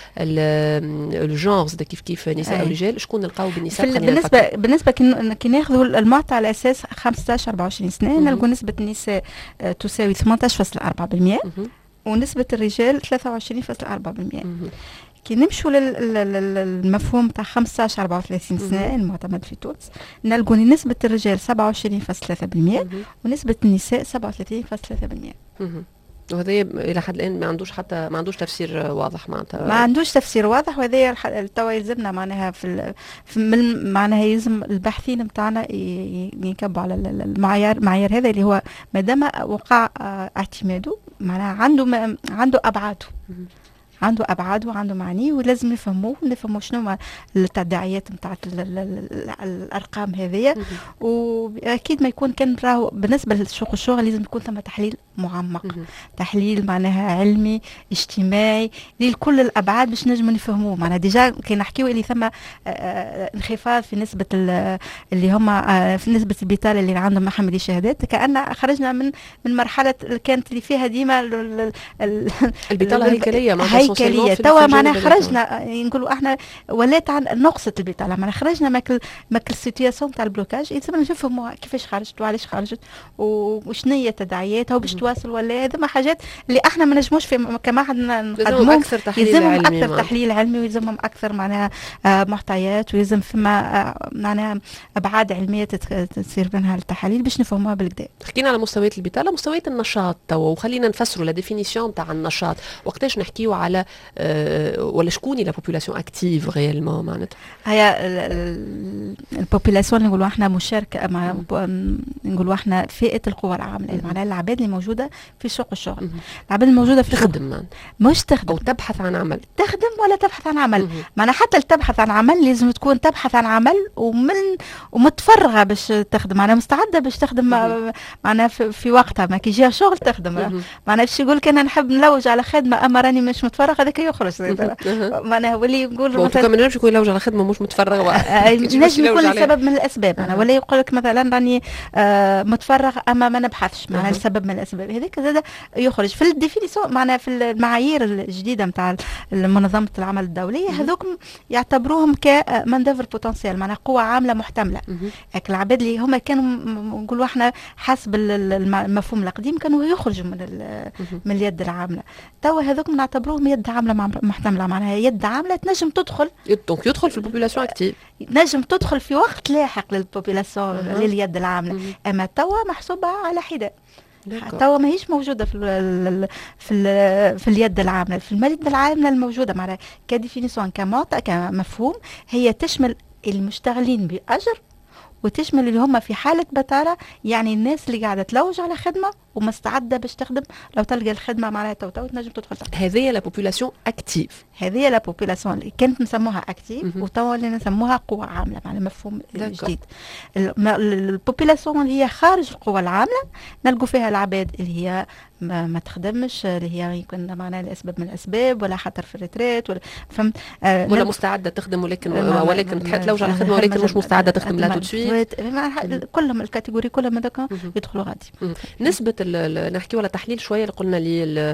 الجونرز كيف كيف نساء ورجال. شكون نلقاو بالنساء؟ بالنسبه بالنسبه كي ناخذوا المعطى على اساس خمسة عشر أربعة وعشرين سنه نلقوا نسبه النساء تساوي ثمانية عشر فاصلة أربعة بالمئة ونسبة الرجال ثلاثة وعشرين فاصلة أربعة بالمئة. كي نمشوا للمفهوم تاع خمسة عشر أربعة وثلاثين سنة المعتمد في تونس نلقوا نسبة الرجال سبعة وعشرين فاصلة ثلاثة بالمئة ونسبة النساء سبعة وثلاثين فاصلة ثلاثة بالمئة. وهذا الى حد الان ما عندوش حتى ما عندوش تفسير واضح معناتها ما عندوش تفسير واضح. وهذا توا يلزمنا معناها في, في معناها يلزم الباحثين نتاعنا ينكبوا على المعيار معيار هذا اللي هو ما دام وقع اعتماده معناها عنده عنده ابعاده عنده ابعاد وعنده معاني، ولازم نفهموه نفهموا شنو التداعيات نتاع الارقام هذه. واكيد ما يكون كان راهو بالنسبه للسوق الشغل لازم يكون ثم تحليل معمق، تحليل معناها علمي اجتماعي لكل الابعاد باش نجم نفهموه. معناها ديجا كي نحكيو اللي ثم انخفاض في نسبه اللي هما في نسبه البطاله اللي عندهم محملي شهادات، كأن خرجنا من من مرحله كانت اللي فيها ديما البطاله هيكليه هيكليه. توا معناها خرجنا نقولوا احنا ولات عن نقصت البطاله، معناها خرجنا ماكل ماكل السيتياسيون تاع البلوكاج. لازم نفهموا كيفاش خرجت وعلاش خرجت وشنو هي تداعياتها وباش تواصل ولا. هذا ما حاجات اللي احنا ما نجموش في كما نقدموا. اكثر تحليل يلزمهم علمي اكثر تحليل علمي، ويلزمهم اكثر معناها محتويات، ويلزم فما معناها ابعاد علميه تصير منها التحاليل باش نفهموها بالكدا. حكينا على مستويات البطاله، مستويات النشاط توا، وخلينا نفسروا لا ديفينيسيون تاع النشاط. وقتاش نحكيو على أه ولا شكون لا بوبولاسيون اكتيف غيالمون معناتها؟ هي البوبولاسيون اللي نقولوا احنا مشاركه مع نقولوا احنا فئه القوى العامله، معناها العباد اللي موجوده في سوق الشغل، العباد الموجوده في تخدم مش تخدم او تبحث عن عمل، تخدم ولا تبحث عن عمل. معناها حتى تبحث عن عمل لازم تكون تبحث عن عمل ومن ومتفرغه باش تخدم، معناها مستعده باش تخدم معناها في, في وقتها ما كي يجيها شغل تخدم. معناها باش يقول لك انا نحب نلوج على خدمه اما راني مش متفرغ، هذاك يخرج. معناها ولي يقول مثلا ما نجمش يكون يلوج على خدمه مش متفرغ، نجم يكون سبب من الاسباب. انا ولا يقول لك مثلا راني متفرغ اما ما نبحثش، معناها السبب من الاسباب هذيك زاد يخرج في الديفينيسيون. معناها في المعايير الجديده نتاع منظمه العمل الدوليه هذوك يعتبروهم كماندوفر بوتنسيال، معناها قوه عامله محتمله. لكن العباد اللي هما كانوا نقولوا احنا حسب المفهوم القديم كانوا يخرجوا من من اليد العامله. توا هذوك نعتبروهم يد عامله محتمله، معناها يد عامله تنجم تدخل دونك يدخل في البوبولاسيون اكتيف، نجم تدخل في وقت لاحق للبوبولاسيون لليد العامله. اما توا محسوبه على حده، توا ماهيش موجوده في ال في ال في اليد العامله. في اليد العامله الموجوده معناها كديفينيسيون كمعطى كمفهوم هي تشمل المشتغلين باجر، وتشمل اللي هم في حاله بطاله، يعني الناس اللي قاعده تلوج على خدمه ومستعده باش تخدم لو تلقى الخدمه معناها تو تو تنجم تدخل. هذه لا بوبولاسيون اكتيف، هذه لا بوبولاسيون اللي كانت نسموها اكتيف وتوا اللي نسموها قوى عامله، معناها مفهوم جديد. البوبولاسيون اللي هي خارج القوى العامله نلقوا فيها العباد اللي هي ما, ما تخدمش، اللي هي يكون معناها الاسباب من الاسباب، ولا حتى في الريتريت ولا فهمت آه ولا مستعده تخدم ولكن ولكن تحب تلوج على خدمه ولكن مش مستعده تخدم لا تو سويت. كلهم الكاتيجوري كلهم هذوك يدخلوا غادي. نسبه نحكي ولا تحليل شويه اللي قلنا لي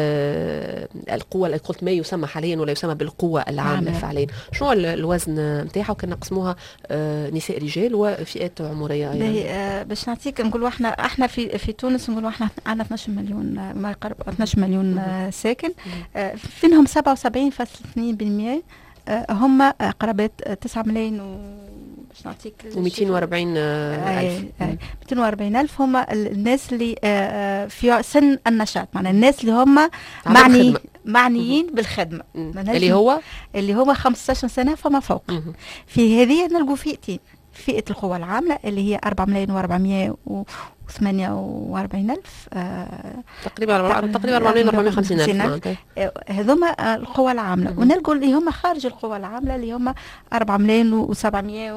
القوه اللي قلت ما يسمى حاليا ولا يسمى بالقوه العامله فعليا، شنو الوزن نتاعها؟ وكان نقسموها نساء رجال وفئات عمريه ايضا. باش نعطيك نقولوا احنا احنا في في تونس نقولوا احنا عندنا اثناش مليون ما يقرب اثناش مليون ساكن، فينهم سبعة وسبعين فاصلة اثنين بالمئة هم قرابات تسعة ملايين و باش نعطيك ومئتين وأربعين ألف مئتين وأربعين ألف هم الناس اللي في سن النشاط، معناها الناس اللي هم معني معنيين بالخدمة، اللي هو اللي هو خمسة عشر سنة فما فوق. في هذه نلقوا فئتين، فئة القوى العاملة اللي هي أربعة ملايين وأربعمائة وثمانية وأربعين ألف تقريبا تقريبا أربعة ملايين وأربعمائة وخمسين ألف هذوما القوى العاملة. ونلقوا اللي هم خارج القوى العاملة اللي هم أربعة ملايين وسبعمائة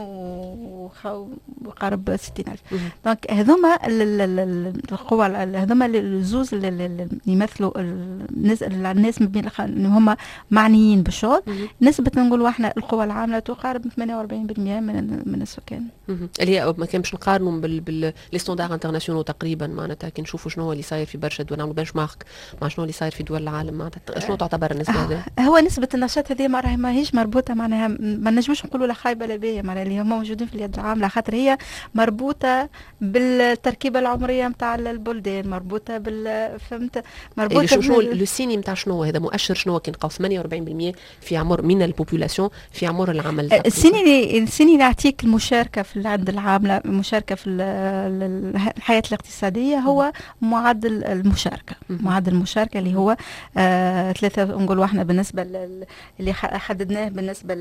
وقرب ستين ألف. دونك هذوما القوى هذوما الزوز اللي يمثلوا الناس الناس اللي هم معنيين بالشغل. نسبة نقولوا احنا القوى العاملة تقارب ثمانية وأربعين بالمئة من من السكان، اللي هي ما كان باش نقارنوا بال ستاندار انترناسيونال تقريبا. معناتها كي نشوفوا شنو اللي صاير في برشا دول نعملوا بنش مارك مع شنو اللي صاير في دول العالم، معناتها شنو تعتبر النسبه هذه؟ هو نسبه النشاط هذه ما راهي ماهيش مربوطه، معناها ما نجموش نقولوا لا خايبه لا باهيه، معناها اللي هما موجودين في اليد العامله خاطر هي مربوطه بالتركيبه العمريه نتاع البلدان، مربوطه بال فهمت مربوطه شنو لو سيني نتاع شنو هذا مؤشر شنو كي نلقاو ثمانية وأربعين بالمئة في عمر من البوبولاسيون في عمر العمل. السيني السيني نعطيك المشاركه في العد العامله، المشاركه في الحياه الاقتصاديه هو معدل المشاركه، معدل المشاركه اللي هو آه ثلاثه نقولوا احنا بالنسبه اللي حددناه بالنسبه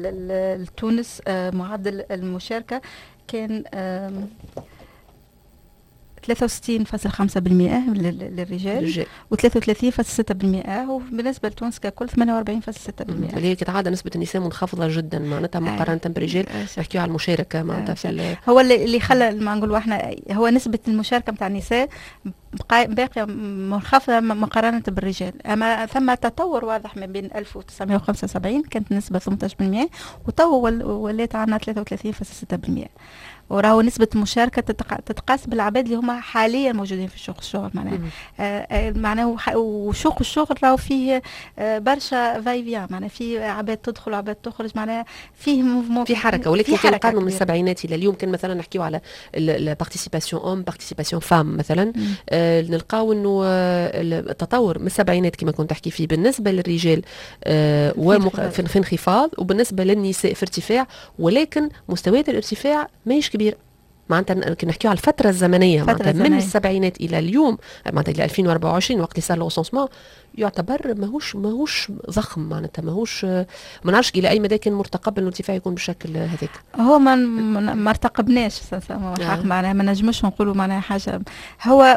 لتونس. آه معدل المشاركه كان آه ثلاثة وستين فاصلة خمسة بالمئة للرجال وثلاثة وثلاثين فاصلة ستة بالمئة، وبالنسبة لتونس ككل ثمانية وأربعين فاصلة ستة بالمئة. اللي هي كتعادة نسبة النساء منخفضة جدا معناتها مقارنة بالرجال. نحكيو على المشاركة معناتها في هو اللي اللي خلى ما نقولوا احنا هو نسبة المشاركة نتاع النساء باقية منخفضة مقارنة بالرجال، أما ثم تطور واضح ما بين ألف وتسعمائة وخمسة وسبعين كانت النسبة ثمانية عشر بالمئة وتو ولات عندنا ثلاثة وثلاثين فاصلة ستة بالمئة. وراهو نسبة المشاركة تتقاس بالعباد اللي هما حاليا موجودين في الشغل الشغل معناه آه معناه وشغل الشغل راهو فيه آه برشا فايفيا، معناه في عباد تدخل وعباد تخرج، معناه فيه موفمون في حركة. ولكن كان نقارنوا من السبعينات إلى اليوم، كان مثلا نحكيو على البارتيسيباسيون أوم بارتيسيباسيون فام مثلا، آه نلقاو إنه التطور من السبعينات كما كنت تحكي فيه بالنسبة للرجال آه ومق... في انخفاض، وبالنسبة للنساء في ارتفاع، ولكن مستويات الارتفاع ماهيش كبير. معناتها كي نحكيو على الفترة الزمنية معناتها من السبعينات إلى اليوم معناتها إلى ألفين وأربعة وعشرين وقت اللي صار الريسونسمون يعتبر ماهوش ماهوش ضخم، معناتها ماهوش ما نعرفش إلى أي مدى كان مرتقب إنه الارتفاع يكون بالشكل هذاك. هو ما ما ارتقبناش حق معناها ما نجمش نقولوا معناها حاجة، هو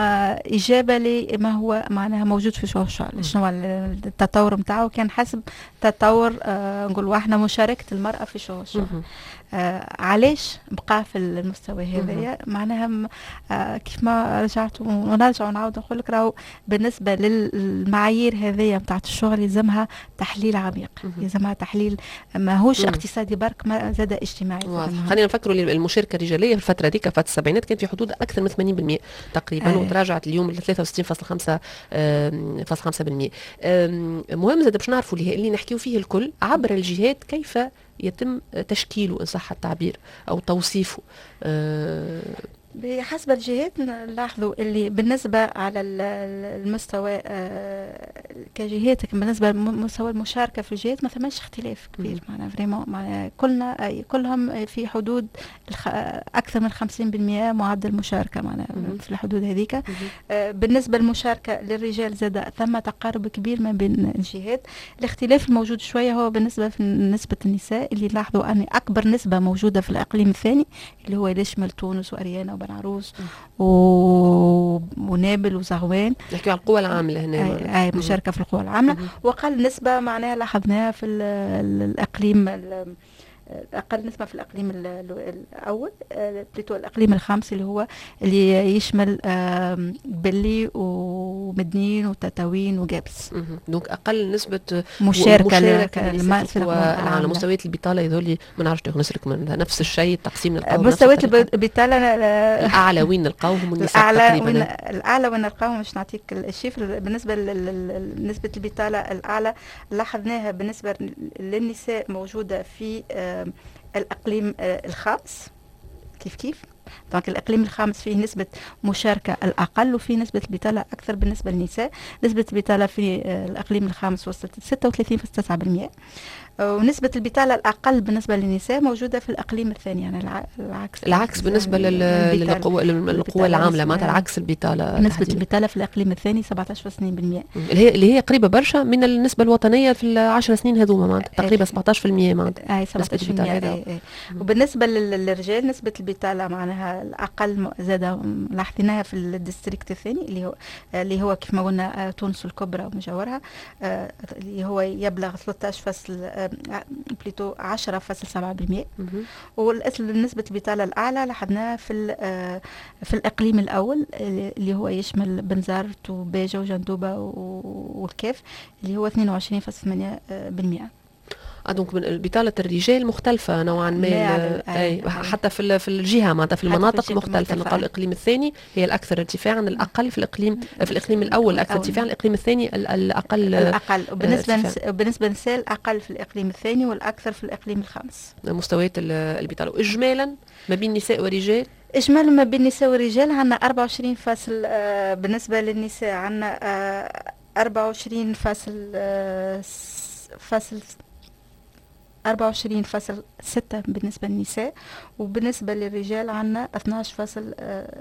إجابة لما هو معناها موجود في شغل الشغل. شنو التطور نتاعو كان حسب تطور آه نقولوا احنا مشاركة المرأة في شغل الشغل. آه علاش بقى في المستوى هذايا معناها آه كيف ما رجعت ونرجع ونعاود نقول لك راهو بالنسبه للمعايير هذيا نتاعت الشغل يلزمها تحليل عميق، يلزمها تحليل ماهوش اقتصادي برك، ما زاد اجتماعي. خلينا نفكروا المشاركه الرجاليه في الفتره هذيك فتره السبعينات كانت في حدود اكثر من ثمانين بالمئة تقريبا، آه. وتراجعت اليوم ل ثلاثة وستين فاصلة خمسة بالمئة. مهم زاد باش نعرفوا اللي, اللي نحكيو فيه الكل عبر الجهات كيف يتم تشكيله إن صح التعبير أو توصيفه. أه بحسب الجهات نلاحظوا اللي بالنسبة على المستوى آه كجهات بالنسبة لمستوى المشاركة في الجهات ما ثماش اختلاف كبير، معنا فريمون معنا كلنا كلهم في حدود أكثر من خمسين بالمئة معدل مشاركة معنا في الحدود هذيك. آه بالنسبة للمشاركة للرجال زاد ثم تقارب كبير ما بين الجهات. الاختلاف الموجود شوية هو بالنسبة في نسبة النساء اللي لاحظوا أن أكبر نسبة موجودة في الإقليم الثاني اللي هو يشمل تونس وأريانا عروس و... ونابل وزغوان. نحكي على القوى العاملة هنا، أي, أي مشاركة في القوى العاملة. وأقل نسبة معناها لاحظناها في الإقليم أقل نسبة في الإقليم الأول بليتو الإقليم الخامس اللي هو اللي يشمل بلي ومدنين وتتاوين وجابس. دونك أقل نسبة مشاركة, مشاركة على مستويات البطالة يذولي ما نعرفش نسلك من نفس الشيء التقسيم نلقاوهم مستويات البطالة الأعلى وين نلقاوهم الأعلى وين الأعلى وين نلقاوهم. مش نعطيك الشيفر بالنسبة لنسبة البطالة الأعلى لاحظناها بالنسبة للنساء موجودة في الإقليم الخامس كيف كيف. دونك الإقليم الخامس فيه نسبة مشاركة الأقل وفيه نسبة البطالة أكثر بالنسبة للنساء. نسبة البطالة في الإقليم الخامس وصلت ستة وثلاثين فاصلة تسعة بالمئة، ونسبة البطالة الأقل بالنسبة للنساء موجودة في الإقليم الثاني، يعني العكس العكس بالنسبة للقوى القوى العاملة معناتها العكس البطالة. نسبة البطالة في الإقليم الثاني سبعة عشر فاصلة اثنين بالمئة اللي هي اللي هي قريبة برشا من النسبة الوطنية في العشر سنين هذوما معناتها تقريبا سبعة عشر بالمئة معناتها. أي سبعة عشر بالمئة. وبالنسبة للرجال نسبة البطالة معناها الأقل زاد لاحظناها في الديستريكت الثاني اللي هو اللي هو كيف ما قلنا تونس الكبرى ومجاورها اللي هو يبلغ ثلاثة عشر فاصلة بليتو عشرة فاصلة سبعة بالمئة. والنسبة البطالة الأعلى لاحظناها في في الإقليم الأول اللي هو يشمل بنزرت وباجة وجندوبة والكاف اللي هو اثنين وعشرين فاصلة ثمانية بالمئة. دونك بطالة الرجال مختلفة نوعا ما، أي حتى في في الجهة معناتها في المناطق مختلفة. نلقاو الإقليم الثاني هي الأكثر ارتفاعا، الأقل في الإقليم في الإقليم الأول الأكثر ارتفاعا، الإقليم الثاني الأقل الأقل وبالنسبة بالنسبة للنساء الأقل في الإقليم الثاني والأكثر في الإقليم الخامس. مستويات البطالة إجمالا ما بين نساء ورجال، إجمالا ما بين النساء والرجال عندنا أربعة وعشرين فاصل آه بالنسبة للنساء عندنا آه أربعة وعشرين فاصل آه فاصل أربعة وعشرين فاصل ستة بالنسبة للنساء، وبالنسبة للرجال عندنا اثني عشر فاصل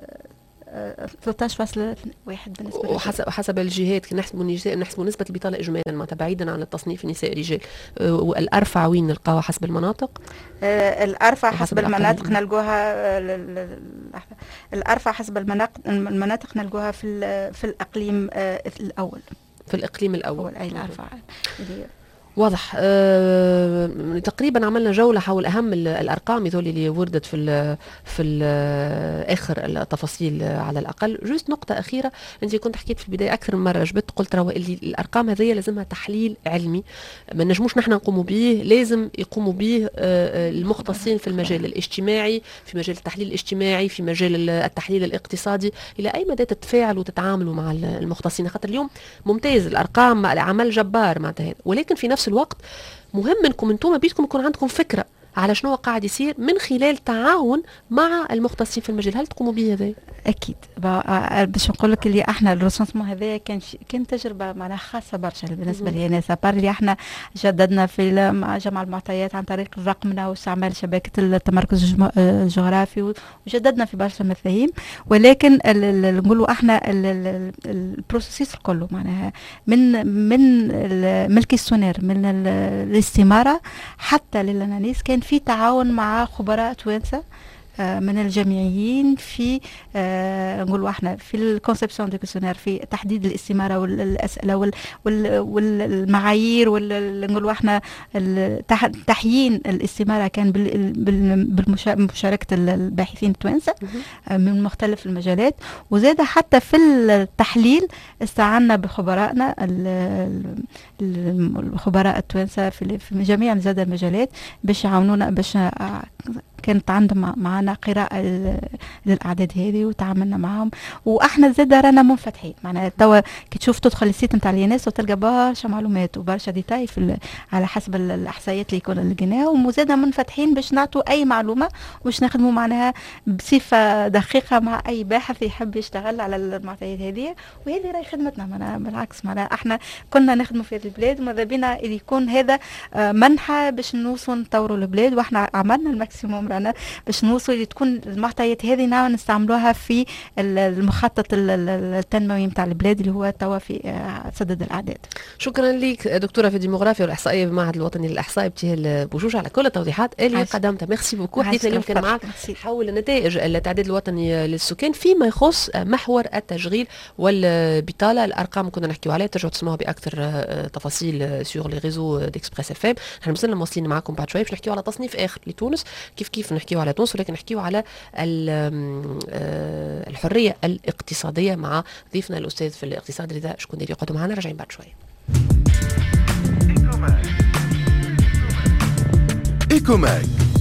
ثلاثة عشر فاصل واحد بالنسبة وحسب حسب الجهات نحسبوا النساء نحسبوا نسبة البطالة إجمالا معناتها بعيدا عن التصنيف النساء رجال. والأرفع وين نلقاها حسب المناطق؟ الأرفع حسب المناطق نلقوها الارفع حسب المناطق المناطق نلقوها في في الاقليم الاول في الاقليم الاول اي الارفع. واضح. أه تقريبا عملنا جوله حول اهم الارقام هذول اللي وردت في ال في ال اخر التفاصيل على الاقل. جوست نقطه اخيره، انت كنت حكيت في البدايه اكثر من مره، جبت قلت راه اللي الارقام هذه لازمها تحليل علمي، ما نجموش نحن نقوموا به، لازم يقوموا به المختصين في المجال الاجتماعي، في مجال التحليل الاجتماعي، في مجال التحليل الاقتصادي. الى اي مدى تتفاعلوا وتتعاملوا مع المختصين؟ خاطر اليوم ممتاز الارقام، العمل جبار معناتها، ولكن في نفس الوقت مهم منكم انتم بيدكم يكون عندكم فكره على شنو قاعد يصير من خلال تعاون مع المختصين في المجال. هل تقوموا به هذا؟ اكيد. باش نقول لك اللي احنا الريسونسمون هذايا كان كان تجربه معناها خاصه برشا بالنسبه لي انا. سابار اللي احنا جددنا في مع جمع المعطيات عن طريق رقمنا واستعمال شبكه التمركز الجغرافي، وجددنا في برشا مفاهيم، ولكن نقولوا احنا البروسيس كله معناها من من من الكيستونير من الاستماره حتى للاناليز كان في تعاون مع خبراء توانسه من الجامعيين في آه نقولوا احنا في الكونسبسيون دو كيسيونير، في تحديد الاستماره والاسئله وال وال والمعايير نقولوا احنا تحيين الاستماره كان بمشاركه الباحثين التوانسه من مختلف المجالات. وزاد حتى في التحليل استعنا بخبرائنا الخبراء التوانسه في جميع زاد المجالات باش يعاونونا، باش كانت عندهم معنا قراءة للأعداد هذه وتعاملنا معهم. وإحنا زاد رانا منفتحين معناها توا كي تشوف تدخل السيت نتاع اليانس وتلقى برشا معلومات وبرشا ديتاي في على حسب الإحصائيات اللي يكون لقيناها، وزاد منفتحين باش نعطوا أي معلومة وباش نخدموا معناها بصفة دقيقة مع أي باحث يحب يشتغل على المعطيات هذه. وهذه راهي خدمتنا معناها بالعكس، معناها إحنا كنا نخدموا في هذه البلاد وماذا بينا يكون هذا منحة باش نوصل نطوروا البلاد، وإحنا عملنا الماكسيموم باش نوصل تكون المعطيات هذه نعم نستعملوها في المخطط التنموي نتاع البلاد اللي هو توا في سدد الاعداد. شكرا لك دكتوره في الديموغرافيا والاحصائيه بالمعهد الوطني للاحصاء ابتهال بوجوج على كل التوضيحات اللي قدمتها. ميرسي بوكو. حديثنا اليوم كان معك حول نتائج التعداد الوطني للسكان فيما يخص محور التشغيل والبطاله. الارقام كنا نحكيو عليها، ترجعوا تسمعوا باكثر تفاصيل سور لي ريزو ديكسبريس اف ام. احنا مازلنا مواصلين معكم بعد شويه باش نحكيو على تصنيف اخر لتونس، كيف كيف نحكيو على تونس، ولكن نحكيو على الحريه الاقتصاديه مع ضيفنا الاستاذ في الاقتصاد رضا شكوندي اللي يقعدوا معنا. راجعين بعد شويه. إيكوماك